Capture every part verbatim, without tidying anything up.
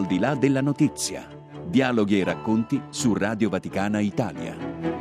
di là della notizia. Dialoghi e racconti su Radio Vaticana Italia.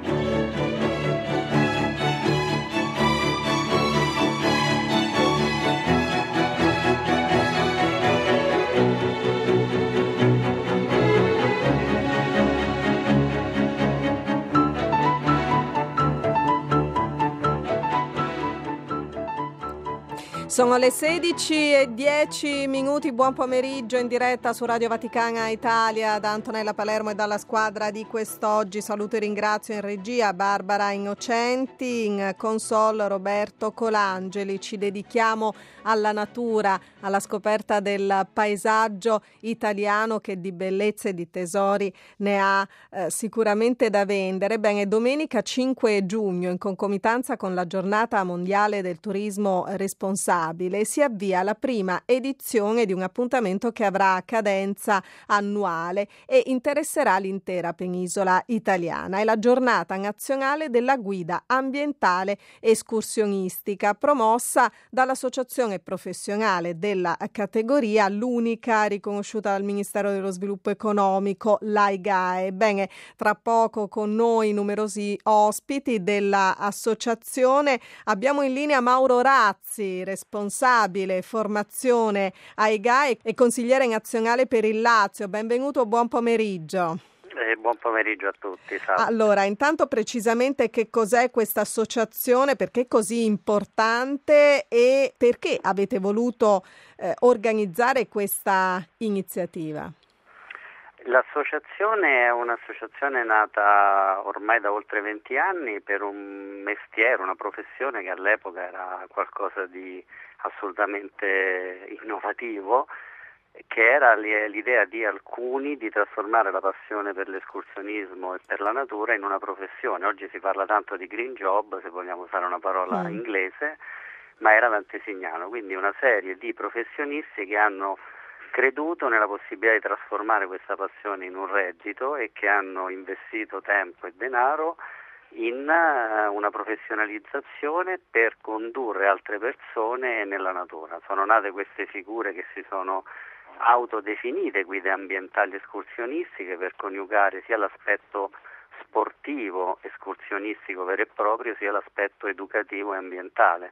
Sono le sedici e dieci minuti, buon pomeriggio in diretta su Radio Vaticana Italia da Antonella Palermo e dalla squadra di quest'oggi. Saluto e ringrazio in regia Barbara Innocenti, in console Roberto Colangeli. Ci dedichiamo alla natura, alla scoperta del paesaggio italiano che di bellezze e di tesori ne ha eh, sicuramente da vendere. Bene, domenica cinque giugno, in concomitanza con la giornata mondiale del turismo responsabile, si avvia la prima edizione di un appuntamento che avrà cadenza annuale e interesserà l'intera penisola italiana. È la giornata nazionale della guida ambientale escursionistica, promossa dall'associazione professionale della categoria, l'unica riconosciuta dal Ministero dello Sviluppo Economico, l'A I G A E. Bene, tra poco con noi numerosi ospiti dell'associazione. Abbiamo in linea Mauro Razzi, responsabile formazione A I G A E e consigliere nazionale per il Lazio. Benvenuto, buon pomeriggio. Eh, buon pomeriggio a tutti. Salve. Allora, intanto precisamente che cos'è questa associazione, perché è così importante e perché avete voluto eh, organizzare questa iniziativa? L'associazione è un'associazione nata ormai da oltre venti anni per un mestiere, una professione che all'epoca era qualcosa di assolutamente innovativo, che era l'idea di alcuni di trasformare la passione per l'escursionismo e per la natura in una professione. Oggi si parla tanto di green job, se vogliamo usare una parola mm. inglese, ma era antesignano, quindi una serie di professionisti che hanno creduto nella possibilità di trasformare questa passione in un reddito e che hanno investito tempo e denaro in una professionalizzazione per condurre altre persone nella natura. Sono nate queste figure che si sono autodefinite guide ambientali escursionistiche per coniugare sia l'aspetto sportivo escursionistico vero e proprio sia l'aspetto educativo e ambientale.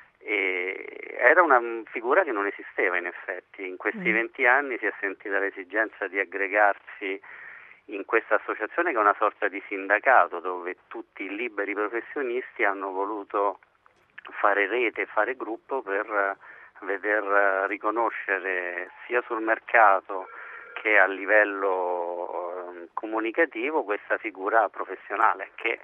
E era una figura che non esisteva in effetti. In questi venti mm. anni si è sentita l'esigenza di aggregarsi in questa associazione che è una sorta di sindacato dove tutti i liberi professionisti hanno voluto fare rete, fare gruppo per veder riconoscere sia sul mercato che a livello comunicativo questa figura professionale che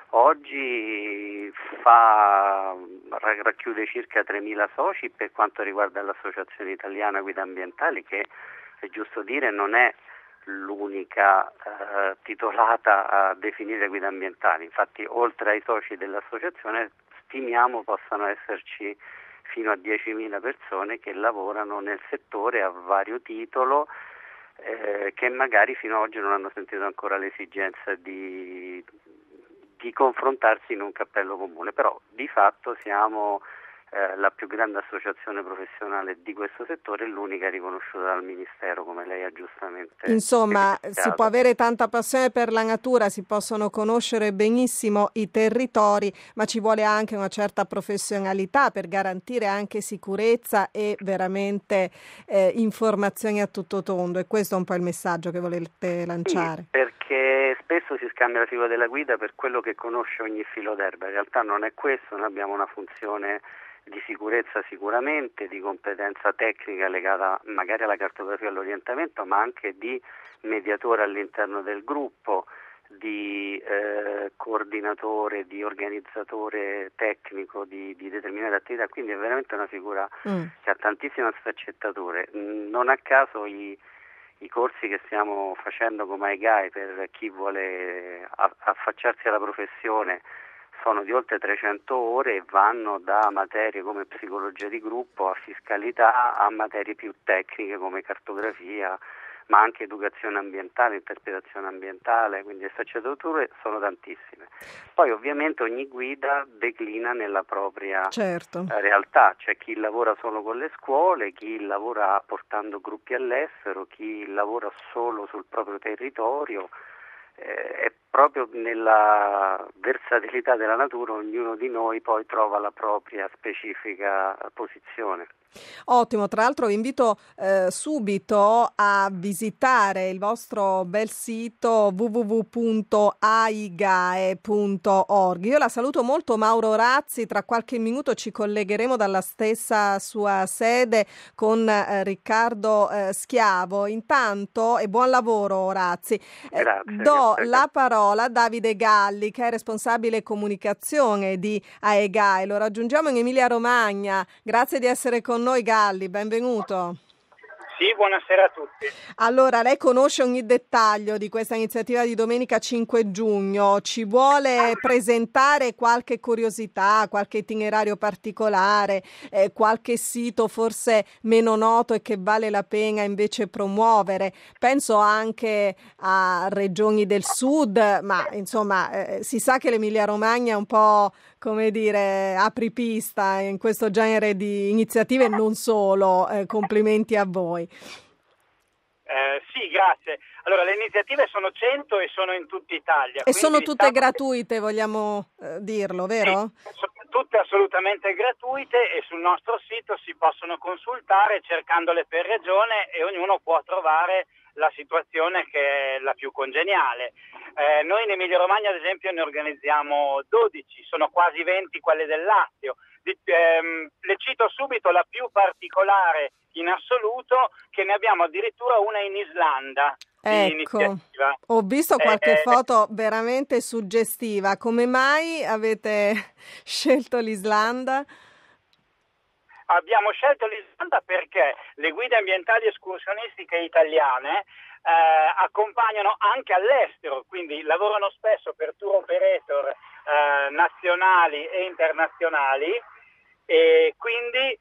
oggi fa, racchiude circa tremila soci per quanto riguarda l'Associazione Italiana Guide Ambientali, che è giusto dire non è l'unica eh, titolata a definire guide ambientali. Infatti oltre ai soci dell'associazione stimiamo possano esserci fino a diecimila persone che lavorano nel settore a vario titolo, eh, che magari fino ad oggi non hanno sentito ancora l'esigenza di, di confrontarsi in un cappello comune, però di fatto siamo eh, la più grande associazione professionale di questo settore e l'unica riconosciuta dal Ministero, come lei ha giustamente Insomma, evidenziato. Si può avere tanta passione per la natura, si possono conoscere benissimo i territori, ma ci vuole anche una certa professionalità per garantire anche sicurezza e veramente eh, informazioni a tutto tondo, e questo è un po' il messaggio che volete lanciare. Sì, perché spesso si scambia la figura della guida per quello che conosce ogni filo d'erba, in realtà non è questo. Noi abbiamo una funzione di sicurezza sicuramente, di competenza tecnica legata magari alla cartografia e all'orientamento, ma anche di mediatore all'interno del gruppo, di eh, coordinatore, di organizzatore tecnico di, di determinate attività, quindi è veramente una figura mm. che ha tantissime sfaccettature. Non a caso i, i corsi che stiamo facendo come A I G A E per chi vuole affacciarsi alla professione sono di oltre trecento ore e vanno da materie come psicologia di gruppo a fiscalità a materie più tecniche come cartografia, ma anche educazione ambientale, interpretazione ambientale, quindi le sfaccettature sono tantissime. Poi ovviamente ogni guida declina nella propria certo. realtà, c'è chi lavora solo con le scuole, chi lavora portando gruppi all'estero, chi lavora solo sul proprio territorio. È proprio nella versatilità della natura ognuno di noi poi trova la propria specifica posizione. Ottimo, tra l'altro vi invito eh, subito a visitare il vostro bel sito w w w punto aigae punto org. Io la saluto molto, Mauro Razzi, tra qualche minuto ci collegheremo dalla stessa sua sede con eh, Riccardo eh, Schiavo. Intanto, e buon lavoro Razzi, eh, Grazie, do grazie. la parola a Davide Galli, che è responsabile comunicazione di Aegae. Lo raggiungiamo in Emilia Romagna. Grazie di essere con noi Galli, benvenuto. Sì, buonasera a tutti. Allora, lei conosce ogni dettaglio di questa iniziativa di domenica cinque giugno, ci vuole presentare qualche curiosità, qualche itinerario particolare, eh, qualche sito forse meno noto e che vale la pena invece promuovere. Penso anche a regioni del sud, ma insomma eh, si sa che l'Emilia Romagna è un po', come dire, apripista in questo genere di iniziative e non solo. Eh, complimenti a voi. Eh, sì, grazie. Allora, le iniziative sono cento e sono in tutta Italia. E sono tutte diciamo gratuite, vogliamo eh, dirlo, vero? Sì, sono tutte assolutamente gratuite e sul nostro sito si possono consultare cercandole per regione e ognuno può trovare la situazione che è la più congeniale. Eh, noi in Emilia Romagna, ad esempio, ne organizziamo dodici, sono quasi venti quelle del Lazio. Di, ehm, le cito subito la più particolare in assoluto, che ne abbiamo addirittura una in Islanda. Ecco, ho visto qualche eh, foto veramente suggestiva. Come mai avete scelto l'Islanda? Abbiamo scelto l'Islanda perché le guide ambientali escursionistiche italiane eh, accompagnano anche all'estero, quindi lavorano spesso per tour operator eh, nazionali e internazionali e quindi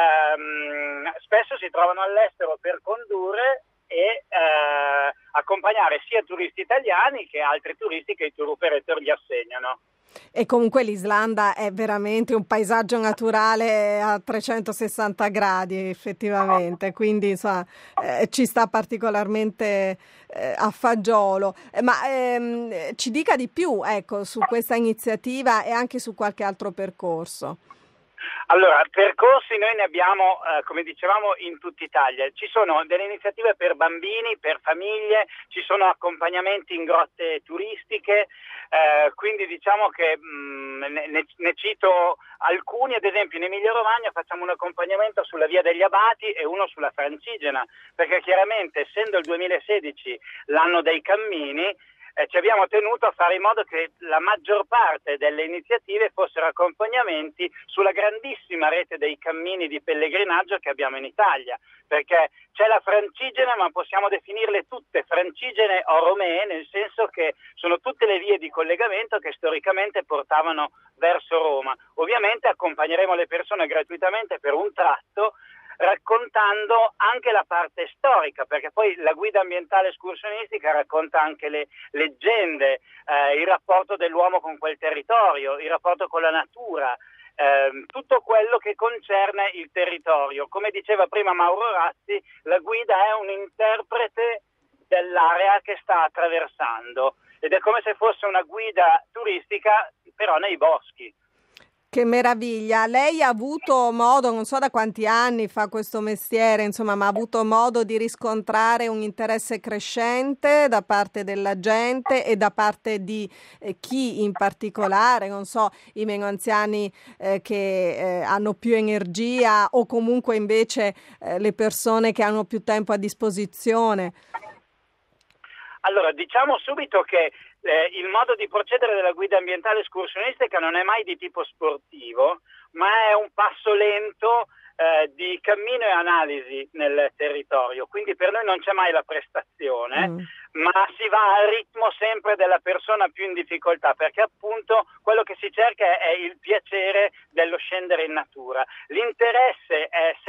ehm, spesso si trovano all'estero per condurre e eh, accompagnare sia turisti italiani che altri turisti che i tour operator gli assegnano. E comunque l'Islanda è veramente un paesaggio naturale a trecentosessanta gradi effettivamente, quindi insomma eh, ci sta particolarmente eh, a fagiolo. Eh, ma ehm, ci dica di più, ecco, su questa iniziativa e anche su qualche altro percorso. Allora, percorsi noi ne abbiamo, eh, come dicevamo, in tutta Italia. Ci sono delle iniziative per bambini, per famiglie, ci sono accompagnamenti in grotte turistiche, eh, quindi diciamo che mh, ne, ne cito alcuni. Ad esempio in Emilia Romagna facciamo un accompagnamento sulla Via degli Abati e uno sulla Francigena, perché chiaramente essendo il duemilasedici l'anno dei cammini, Eh, ci abbiamo tenuto a fare in modo che la maggior parte delle iniziative fossero accompagnamenti sulla grandissima rete dei cammini di pellegrinaggio che abbiamo in Italia, perché c'è la Francigena, ma possiamo definirle tutte francigene o romee, nel senso che sono tutte le vie di collegamento che storicamente portavano verso Roma. Ovviamente accompagneremo le persone gratuitamente per un tratto, raccontando anche la parte storica, perché poi la guida ambientale escursionistica racconta anche le leggende, eh, il rapporto dell'uomo con quel territorio, il rapporto con la natura, eh, tutto quello che concerne il territorio. Come diceva prima Mauro Razzi, la guida è un interprete dell'area che sta attraversando ed è come se fosse una guida turistica però nei boschi. Che meraviglia! Lei ha avuto modo, non so da quanti anni fa questo mestiere, insomma, ma ha avuto modo di riscontrare un interesse crescente da parte della gente e da parte di eh, chi in particolare, non so, i meno anziani eh, che eh, hanno più energia o comunque invece eh, le persone che hanno più tempo a disposizione? Allora, diciamo subito che Eh, il modo di procedere della guida ambientale escursionistica non è mai di tipo sportivo, ma è un passo lento eh, di cammino e analisi nel territorio, quindi per noi non c'è mai la prestazione, mm. ma si va al ritmo sempre della persona più in difficoltà, perché appunto quello che si cerca è il piacere dello scendere in natura. L'interesse è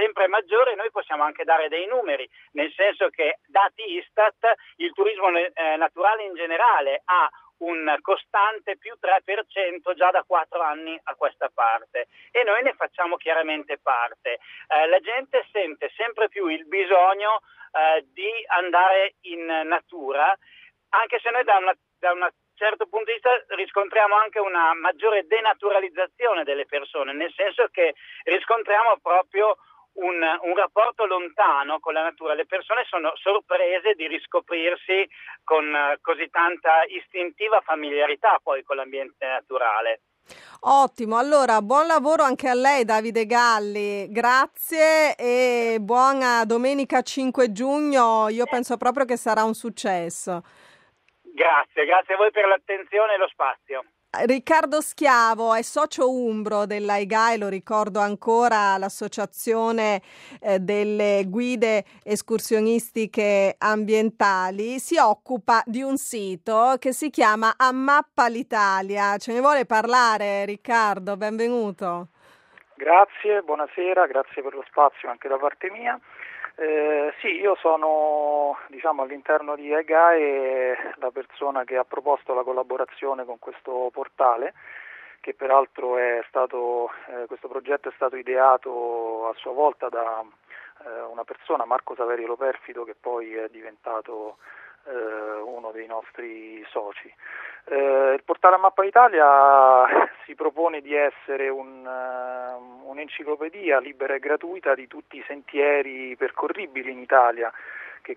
sempre maggiore. Noi possiamo anche dare dei numeri, nel senso che dati Istat, il turismo eh, naturale in generale ha un costante più tre per cento già da quattro anni a questa parte, e noi ne facciamo chiaramente parte. Eh, la gente sente sempre più il bisogno eh, di andare in natura, anche se noi da una, da un certo punto di vista riscontriamo anche una maggiore denaturalizzazione delle persone, nel senso che riscontriamo proprio Un, un rapporto lontano con la natura. Le persone sono sorprese di riscoprirsi con uh, così tanta istintiva familiarità poi con l'ambiente naturale. Ottimo, allora buon lavoro anche a lei Davide Galli, grazie e buona domenica cinque giugno, io penso proprio che sarà un successo. Grazie, grazie a voi per l'attenzione e lo spazio. Riccardo Schiavo è socio umbro dell'A I G A E, lo ricordo ancora, l'associazione eh, delle guide escursionistiche ambientali. Si occupa di un sito che si chiama Ammappa l'Italia. Ce ne vuole parlare, Riccardo? Benvenuto. Grazie, buonasera, grazie per lo spazio anche da parte mia. Eh, sì, io sono diciamo all'interno di A I G A E la persona che ha proposto la collaborazione con questo portale, che peraltro è stato eh, questo progetto è stato ideato a sua volta da eh, una persona, Marco Saverio Perfido, che poi è diventato eh, uno dei nostri soci. Eh, il portale Ammappa Italia si propone di essere un, uh, un'enciclopedia libera e gratuita di tutti i sentieri percorribili in Italia che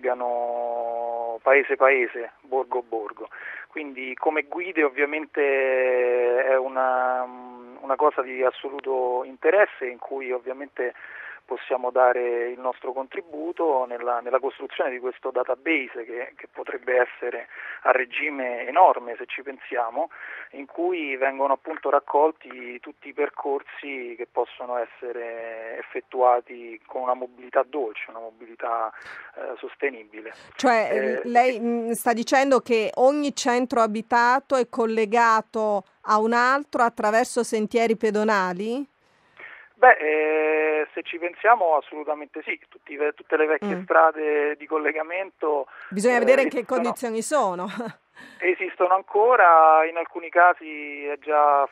collegano paese paese, borgo borgo. Quindi come guide ovviamente è una, una cosa di assoluto interesse, in cui ovviamente possiamo dare il nostro contributo nella, nella costruzione di questo database che, che potrebbe essere a regime enorme, se ci pensiamo, in cui vengono appunto raccolti tutti i percorsi che possono essere effettuati con una mobilità dolce, una mobilità eh, sostenibile. Cioè eh, lei mh, sta dicendo che ogni centro abitato è collegato a un altro attraverso sentieri pedonali? Beh, eh, se ci pensiamo assolutamente sì, Tutti, tutte le vecchie mm. strade di collegamento. Bisogna eh, vedere in che condizioni sono. Esistono ancora, in alcuni casi è già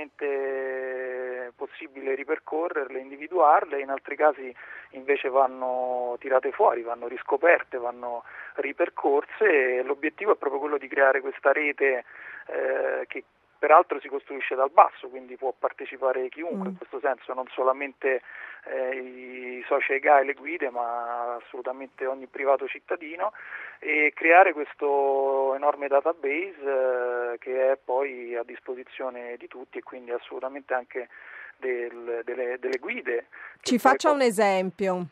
facilmente possibile ripercorrerle, individuarle, in altri casi invece vanno tirate fuori, vanno riscoperte, vanno ripercorse, e l'obiettivo è proprio quello di creare questa rete eh, che peraltro si costruisce dal basso, quindi può partecipare chiunque, mm. in questo senso non solamente eh, i soci A I G A E e le guide, ma assolutamente ogni privato cittadino, e creare questo enorme database eh, che è poi a disposizione di tutti, e quindi assolutamente anche del, delle, delle guide. Ci faccia poi un esempio.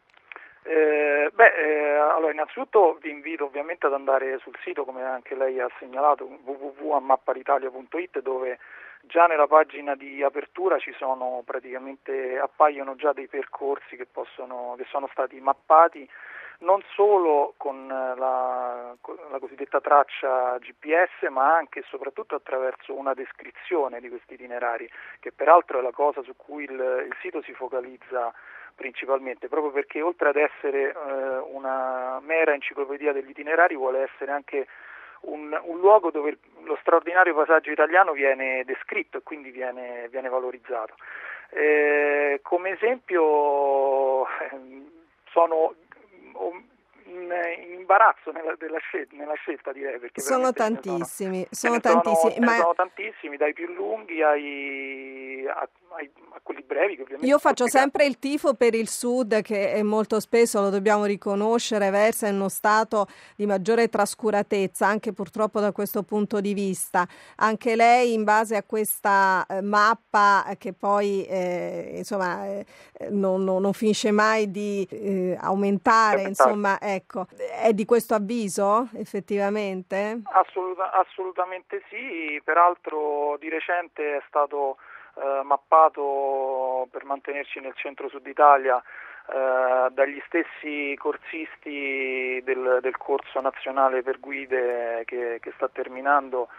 Eh, beh, eh, allora innanzitutto vi invito ovviamente ad andare sul sito, come anche lei ha segnalato, w w w punto ammappa l'italia punto i t, dove già nella pagina di apertura ci sono praticamente appaiono già dei percorsi che possono che sono stati mappati non solo con la, con la cosiddetta traccia G P S, ma anche e soprattutto attraverso una descrizione di questi itinerari, che peraltro è la cosa su cui il, il sito si focalizza principalmente, proprio perché oltre ad essere eh, una mera enciclopedia degli itinerari, vuole essere anche un, un luogo dove lo straordinario paesaggio italiano viene descritto e quindi viene, viene valorizzato. Eh, come esempio eh, sono in, in imbarazzo nella, della scelta, nella scelta direi, perché sono tantissimi, sono, sono tantissimi, sono, ma sono tantissimi, dai più lunghi ai, a, ai, a quelli brevi, che ovviamente io faccio sempre il tifo per il sud, che è molto spesso, lo dobbiamo riconoscere, versa in uno stato di maggiore trascuratezza, anche purtroppo da questo punto di vista. Anche lei, in base a questa eh, mappa che poi eh, insomma eh, non, non, non finisce mai di eh, aumentare, insomma, ecco, è di questo avviso effettivamente? Assoluta, assolutamente sì, peraltro di recente è stato eh, mappato, per mantenerci nel centro-sud Italia, eh, dagli stessi corsisti del, del corso nazionale per guide che, che sta terminando,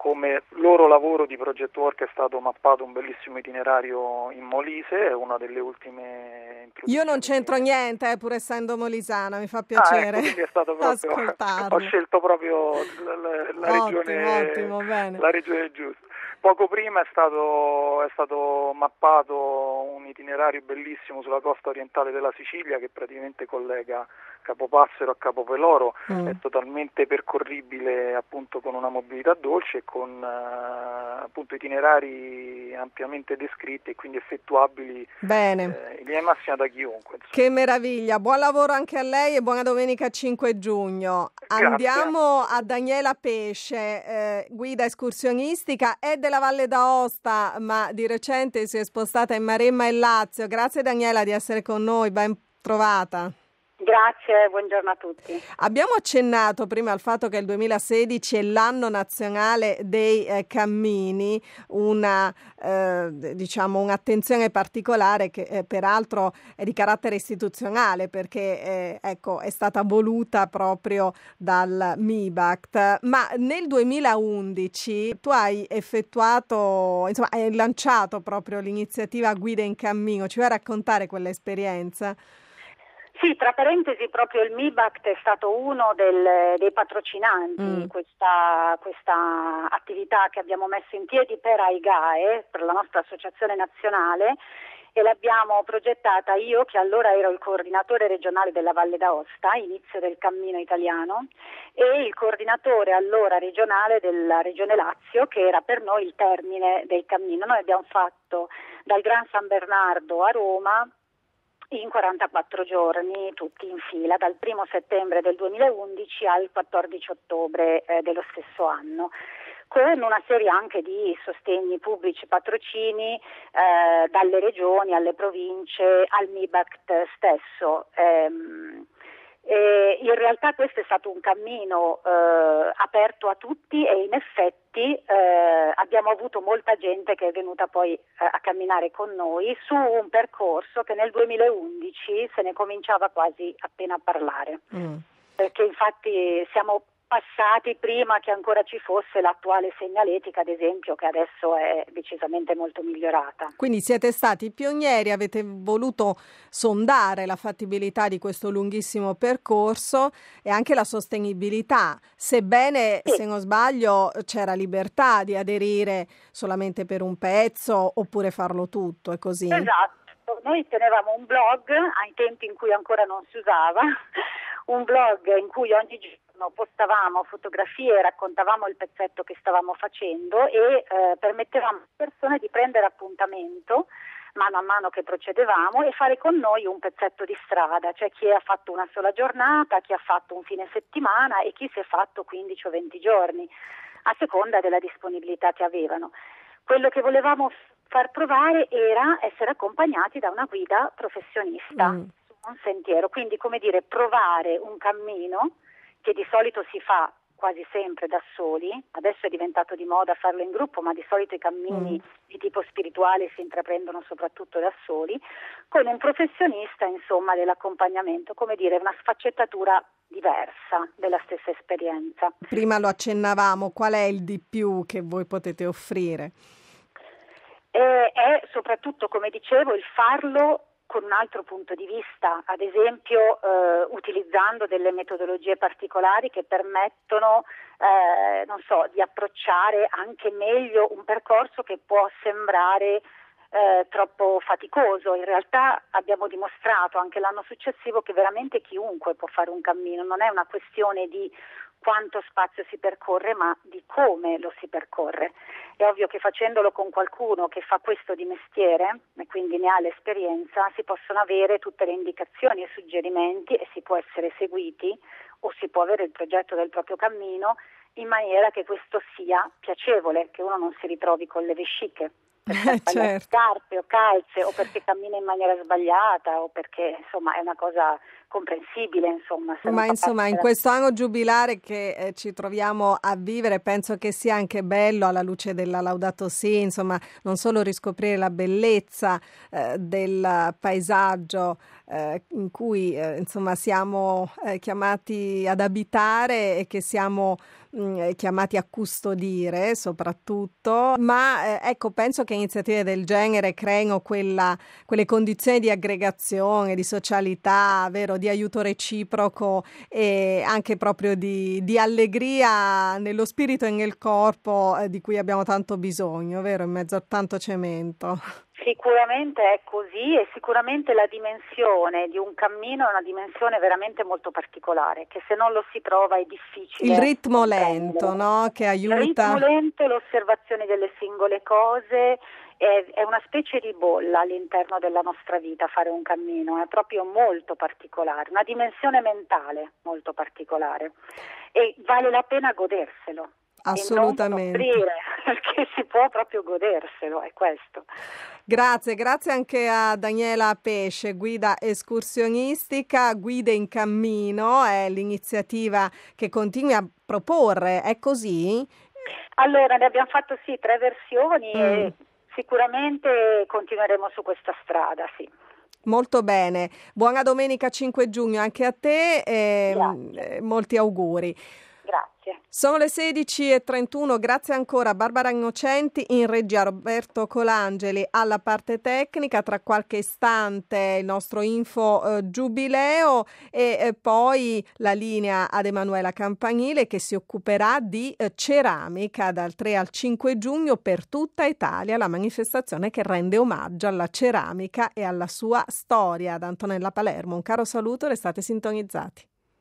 come loro lavoro di project work è stato mappato un bellissimo itinerario in Molise, è una delle ultime. Io non c'entro niente, eh, pur essendo molisana, mi fa piacere. Ah, ecco, quindi è stato proprio, ho scelto proprio la, la, la ottimo, regione, ottimo, bene. la regione giusta. Poco prima è stato, è stato mappato un itinerario bellissimo sulla costa orientale della Sicilia che praticamente collega Capopassero a Capopeloro, mm. è totalmente percorribile appunto con una mobilità dolce e con uh, appunto itinerari ampiamente descritti e quindi effettuabili Bene. Eh, in linea massima da chiunque. Insomma. Che meraviglia, buon lavoro anche a lei e buona domenica cinque giugno. Grazie. Andiamo a Daniela Pesce, eh, guida escursionistica, è della Valle d'Aosta ma di recente si è spostata in Maremma e Lazio. Grazie Daniela di essere con noi, ben trovata. Grazie, buongiorno a tutti. Abbiamo accennato prima al fatto che il duemilasedici è l'anno nazionale dei eh, cammini, una eh, diciamo un'attenzione particolare che eh, peraltro è di carattere istituzionale perché eh, ecco è stata voluta proprio dal MIBACT, ma nel duemilaundici tu hai effettuato, insomma hai lanciato proprio l'iniziativa Guida in Cammino, ci vuoi raccontare quell'esperienza? Sì, tra parentesi proprio il MIBACT è stato uno del, dei patrocinanti mm. di questa, questa attività che abbiamo messo in piedi per AIGAE, per la nostra associazione nazionale, e l'abbiamo progettata io che allora ero il coordinatore regionale della Valle d'Aosta, inizio del cammino italiano, e il coordinatore allora regionale della Regione Lazio che era per noi il termine del cammino. Noi abbiamo fatto dal Gran San Bernardo a Roma in quarantaquattro giorni, tutti in fila, dal primo settembre del duemilaundici al quattordici ottobre eh, dello stesso anno, con una serie anche di sostegni pubblici, patrocini eh, dalle regioni alle province al MIBACT stesso. Ehm, E in realtà questo è stato un cammino eh, aperto a tutti e in effetti eh, abbiamo avuto molta gente che è venuta poi eh, a camminare con noi su un percorso che nel duemilaundici se ne cominciava quasi appena a parlare, mm. perché infatti siamo passati prima che ancora ci fosse l'attuale segnaletica, ad esempio, che adesso è decisamente molto migliorata. Quindi siete stati pionieri, avete voluto sondare la fattibilità di questo lunghissimo percorso e anche la sostenibilità, sebbene, sì. se non sbaglio, c'era libertà di aderire solamente per un pezzo oppure farlo tutto, è così? Esatto, noi tenevamo un blog ai tempi in cui ancora non si usava, un blog in cui ogni giorno postavamo fotografie e raccontavamo il pezzetto che stavamo facendo e eh, permettevamo alle persone di prendere appuntamento mano a mano che procedevamo e fare con noi un pezzetto di strada, cioè chi ha fatto una sola giornata, chi ha fatto un fine settimana e chi si è fatto quindici o venti giorni, a seconda della disponibilità che avevano. Quello che volevamo far provare era essere accompagnati da una guida professionista. Mm. Un sentiero, quindi come dire provare un cammino che di solito si fa quasi sempre da soli, adesso è diventato di moda farlo in gruppo, ma di solito i cammini mm. di tipo spirituale si intraprendono soprattutto da soli, con un professionista insomma dell'accompagnamento, come dire una sfaccettatura diversa della stessa esperienza. Prima lo accennavamo, qual è il di più che voi potete offrire? Eh, è soprattutto, come dicevo, il farlo con un altro punto di vista, ad esempio eh, utilizzando delle metodologie particolari che permettono eh, non so, di approcciare anche meglio un percorso che può sembrare eh, troppo faticoso. In realtà abbiamo dimostrato anche l'anno successivo che veramente chiunque può fare un cammino, non è una questione di quanto spazio si percorre, ma di come lo si percorre. È ovvio che facendolo con qualcuno che fa questo di mestiere e quindi ne ha l'esperienza, si possono avere tutte le indicazioni e suggerimenti e si può essere seguiti o si può avere il progetto del proprio cammino in maniera che questo sia piacevole, che uno non si ritrovi con le vesciche perché ha certo. scarpe o calze o perché cammina in maniera sbagliata o perché insomma è una cosa comprensibile, insomma. Ma insomma in questo anno giubilare che eh, ci troviamo a vivere penso che sia anche bello alla luce della Laudato Si, insomma non solo riscoprire la bellezza eh, del paesaggio eh, in cui eh, insomma siamo eh, chiamati ad abitare e che siamo mh, chiamati a custodire soprattutto, ma eh, ecco, penso che iniziative del genere creino quella, quelle condizioni di aggregazione, di socialità, vero, di aiuto reciproco e anche proprio di, di allegria nello spirito e nel corpo eh, di cui abbiamo tanto bisogno, vero, in mezzo a tanto cemento. Sicuramente è così e sicuramente la dimensione di un cammino è una dimensione veramente molto particolare, che se non lo si prova è difficile. Il ritmo lento, no? Che aiuta. Il ritmo lento, l'osservazione delle singole cose, è, è una specie di bolla all'interno della nostra vita fare un cammino, è proprio molto particolare, una dimensione mentale molto particolare e vale la pena goderselo. Assolutamente. E non soffrire, perché si può proprio goderselo, è questo. Grazie, grazie anche a Daniela Pesce, guida escursionistica, Guide in Cammino, è l'iniziativa che continui a proporre, è così? Allora, ne abbiamo fatto sì tre versioni mm. e sicuramente continueremo su questa strada, sì. Molto bene, buona domenica cinque giugno anche a te e eh, molti auguri. Grazie. Sono le sedici e trentuno, grazie ancora a Barbara Innocenti, in regia Roberto Colangeli alla parte tecnica, tra qualche istante il nostro info eh, giubileo e eh, poi la linea ad Emanuela Campanile che si occuperà di eh, ceramica dal tre al cinque giugno per tutta Italia, la manifestazione che rende omaggio alla ceramica e alla sua storia. Da Antonella Palermo, un caro saluto, restate sintonizzati.